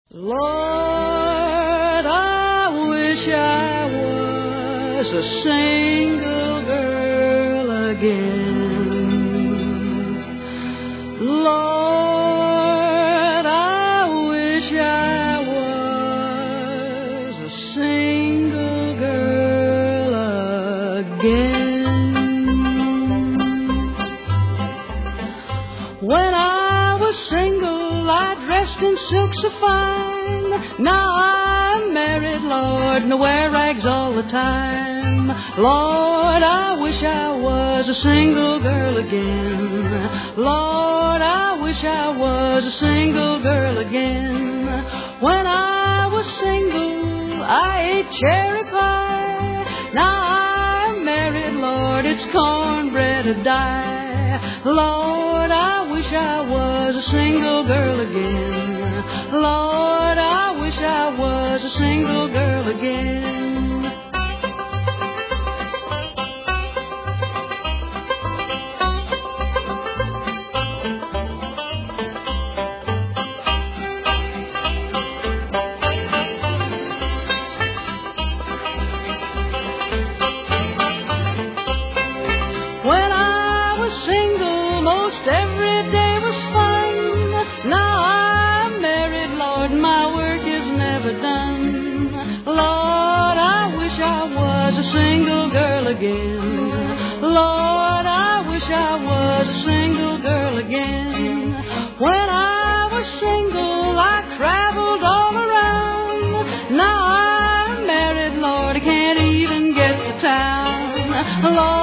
Lord, I wish I was a single girl again. Lord, I wish I was a single girl again. When I was single, I dressed in silk so fine. Now I'm married, Lord, and I wear rags all the time. Lord, I wish I was a single girl again. Lord, I wish I was a single girl again. When I was single, I ate cherry pie. Now I'm married, Lord, it's cornbread to die. Lord, I wish I was a single girl again. Lord, I wish I was a single girl again. When I was single, most every day was fun. Now I'm married, Lord, my work is never done. Lord, I wish I was a single girl again. Lord, I wish I was a single girl again. When I was single, I traveled all around. Now I'm married, Lord, I can't even get to town. Lord,